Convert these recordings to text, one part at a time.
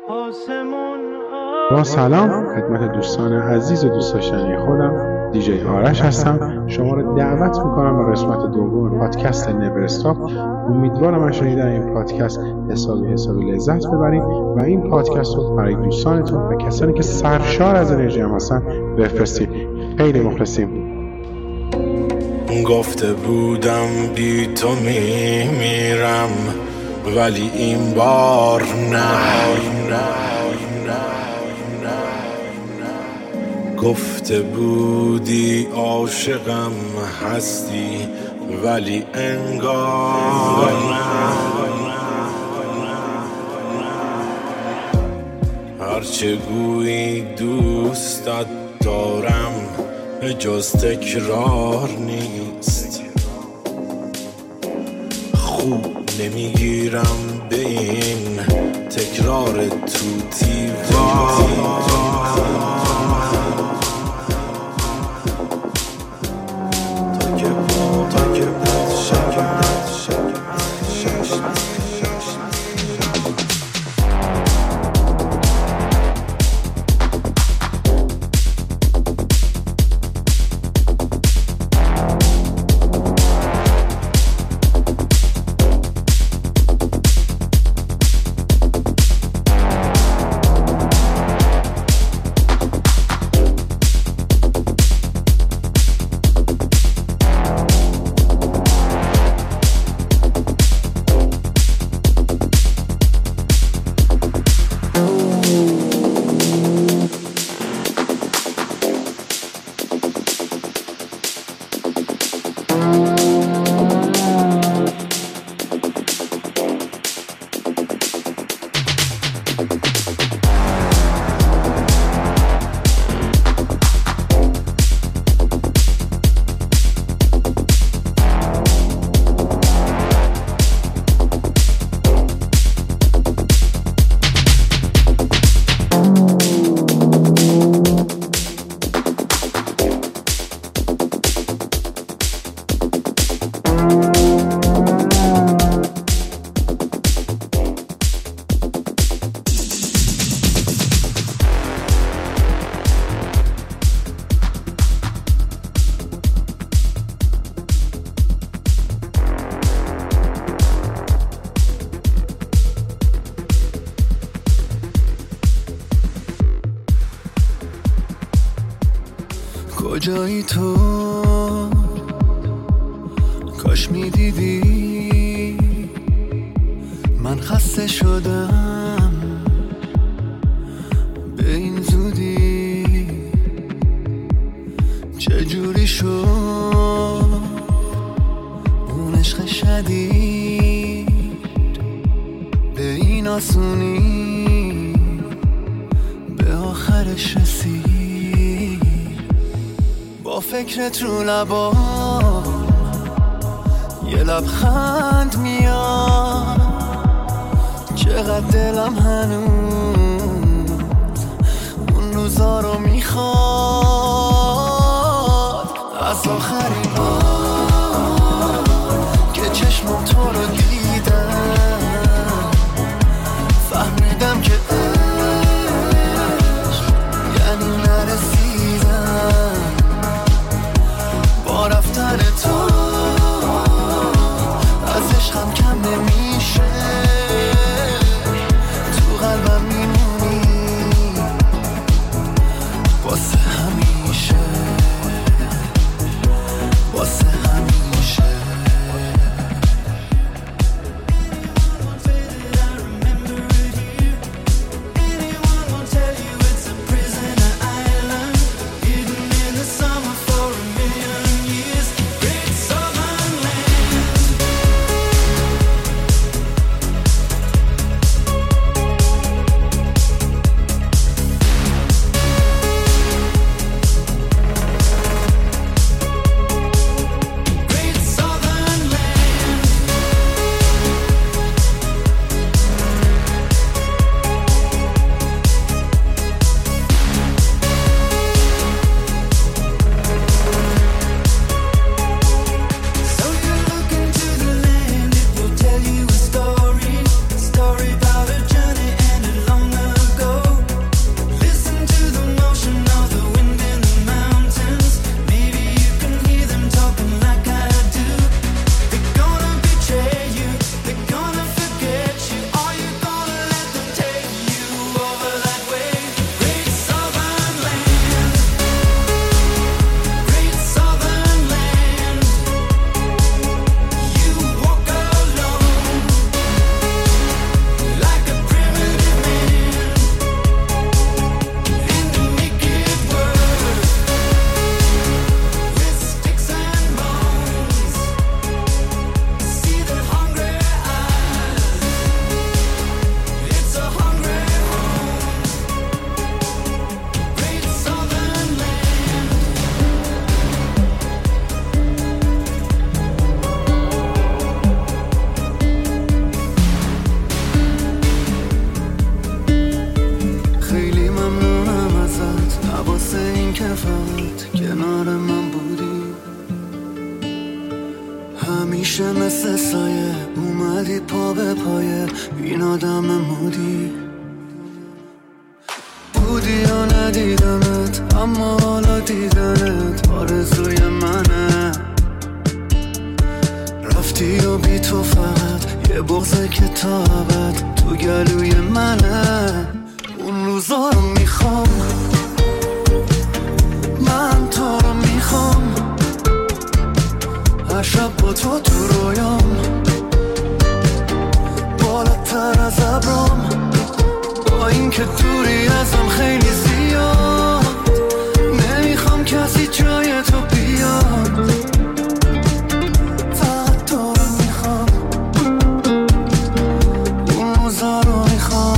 با سلام خدمت دوستان عزیز و دوست داشتنی خودم دیجی آرش هستم. شما رو دعوت میکنم به قسمت دوم پادکست نور استاپ. امیدوارم از شنیدن این پادکست حسابی لذت ببرید و این پادکست رو برای دوستانتون و کسانی که سرشار از انرژی هم هستن بفرستید. خیلی مخلصیم. گفته بودم بی تو میمیرم ولی این بار نه. گفته بودی عاشقم هستی ولی انگار هرچه گویی دوستت دارم جز تکرار نیست. خوب نمیگیرم به این تکرار توتی کجایی تو؟ کاش میدیدی من خسته شدم به این زودی. چجوری شد اون عشق شدید به این آسونی به آخرش رسید. با فکرت رو لبام یه لبخند میاد. چقدر دلم هنوز اون روزا رو میخواد. از آخرین بار که چشمم تو رو دیدم فهمیدم که عشق یعنی نرسیدم. با رفتن تو از عشقم کم نمیشه. تو قلبم میمونی واسه همیشه. فقط کنار من بودی، همیشه مثل سایه اومدی پا به پایه این آدم مودی. بودی یا ندیدمت اما حالا دیدنت آرزوی منه، رفتی و بی تو فقط یه بغضه که تا ابد تو گلوی منه. اون روزا رو میخوام، من تو رو میخوام، هر شب با تو تو رویام، بالاتر از ابرام، با این که دوری ازم خیلی زیاد، نمیخوام کسی جای تو بیاد، فقط تو رو میخوام، اون روزا رو میخوام.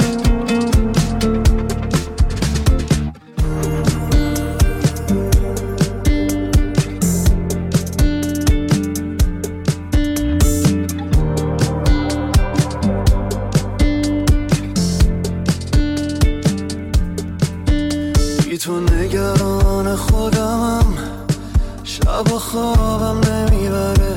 تو نگران خودمم، شب و خوابم نمیبره،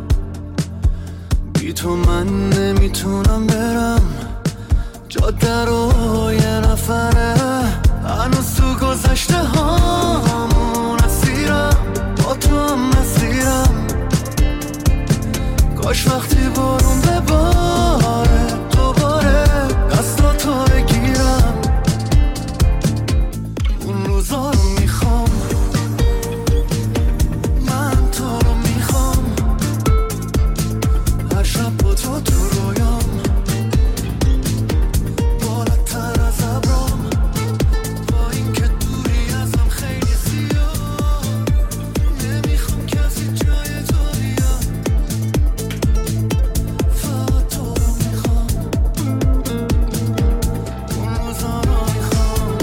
بی تو من نمیتونم برم جاده رو یه نفره، هنوز تو گذشته هامون اسیرم، با تو هم مسیرم، کاش وقتی بارون بباره دوباره دستاتو بگیرم، اون روزا رو میخوام، من تو رو میخوام، هر شب با تو تو رویام، بالاتر از ابرام، با این که دوری ازم خیلی زیاد، نمیخوام کسی جای تو بیاد، فقط تو رو میخوام، اون روزا رو میخوام.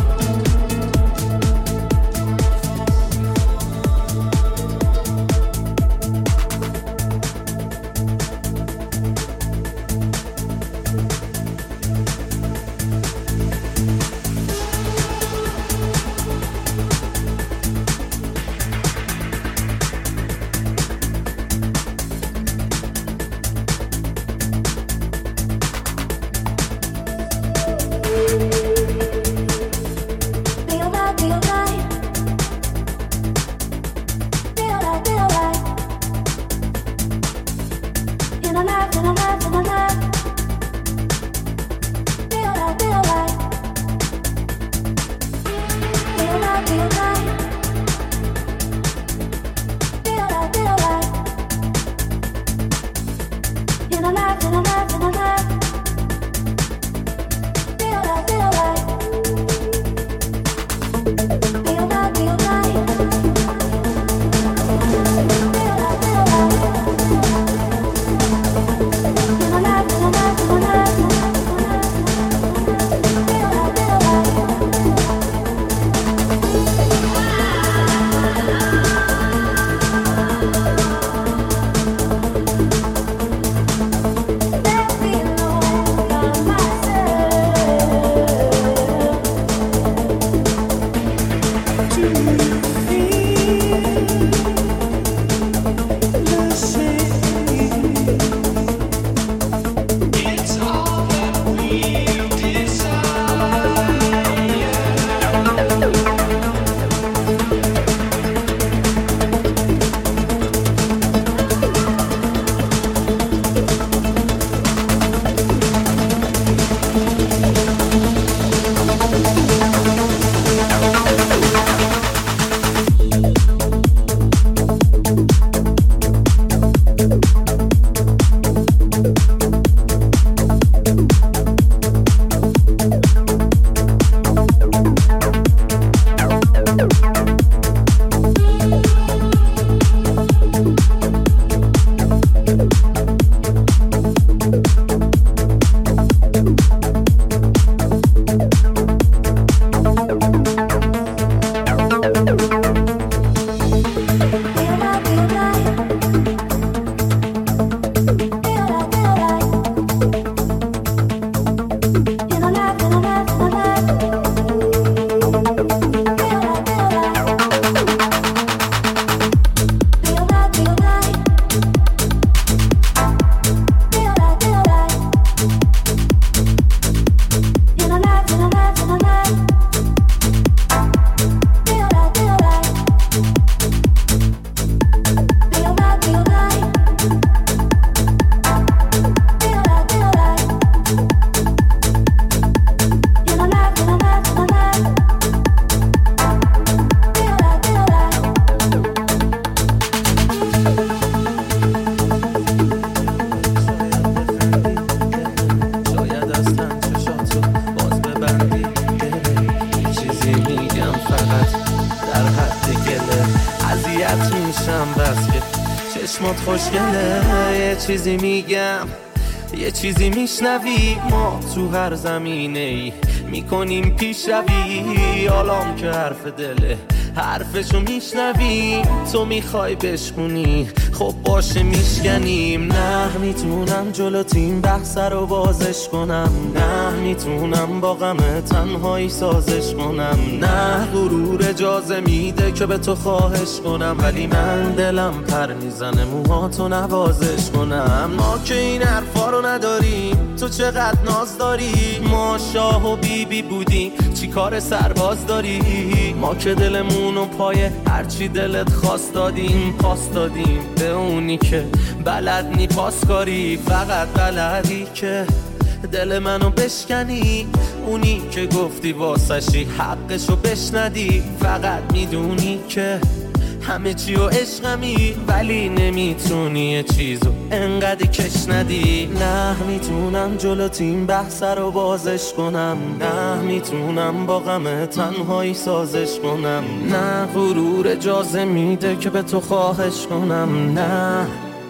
چشمات خوشگله. یه چیزی میگم یه چیزی میشنوی، ما تو هر زمینه‌ای میکنیم پیشروی. حالام که حرف دله حرفشو میشنوی، تو میخوای بشکونی خب باشه میشکنیم. نه میتونم جلو تیم بحث رو بازش کنم، نه میتونم با غم تنهایی سازش کنم، نه غرور اجازه میده که به تو خواهش کنم، ولی من دلم پر میزنه موهاتو نوازش کنم. ما که این حرفا رو نداریم، تو چقدر ناز داری. ما شاه و بیبی بودیم چی کار سرباز داری. ما که دلمونو پای هرچی دلت خواست دادیم، پاس دادیم به اونی که بلد نی پاس کاری. فقط بلدی که دل منو بشکنی، اونی که گفتی واسشی حقشو بشندی. فقط میدونی که همه چی و عشقمی، ولی نمیتونی یه چیزو انقدر کش ندی. نه میتونم جلو تیم بحث رو بازش کنم، نه میتونم با غم تنهایی سازش کنم، نه غرور اجازه میده که به تو خواهش کنم. نه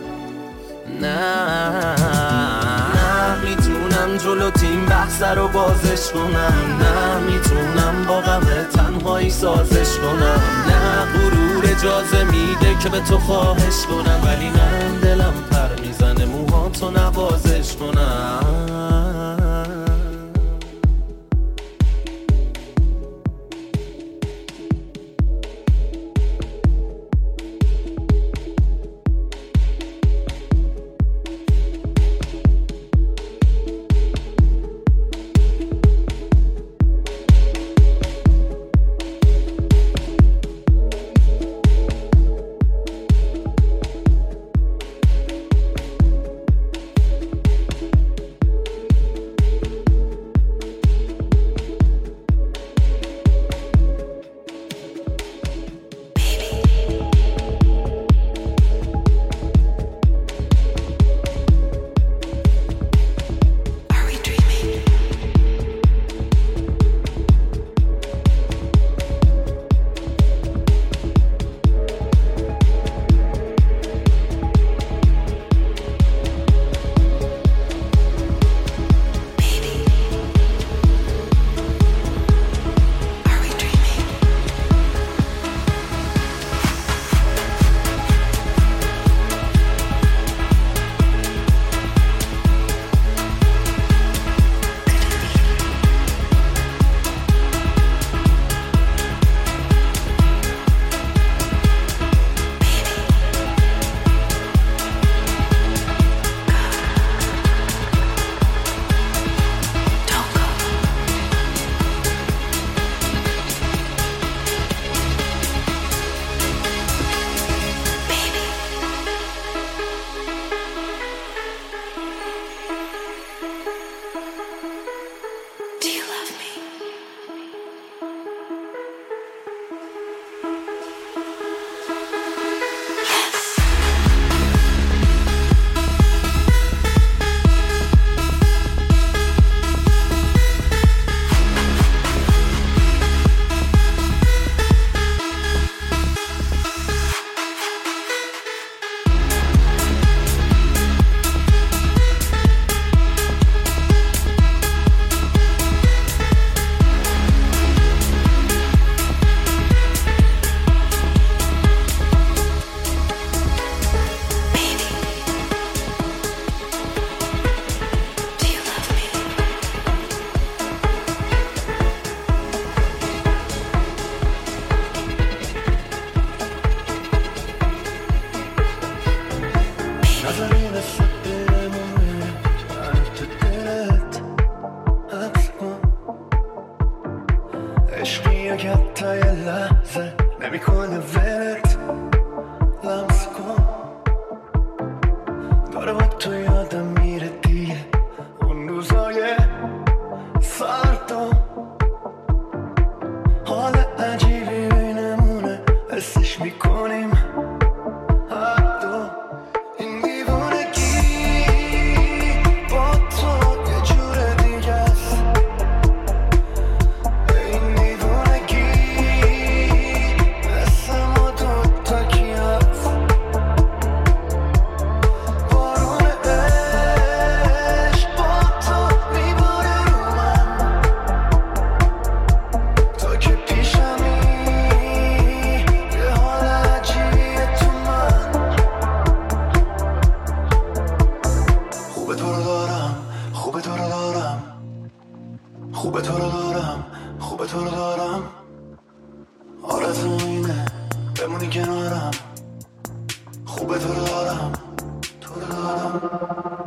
میتونم جلو تیم بحث رو بازش کنم، نه میتونم با غم تنهایی سازش کنم، نه غرور اجازه میده که به تو خواهش کنم، ولی من دلم پر میزنه موهاتو نوازش کنم. دارم، خوبه تو رو دارم، خوبه تو رو دارم، خوبه تو رو دارم. آرزو اینه بمونی کنارم، خوبه تو رو دارم، تو رو دارم.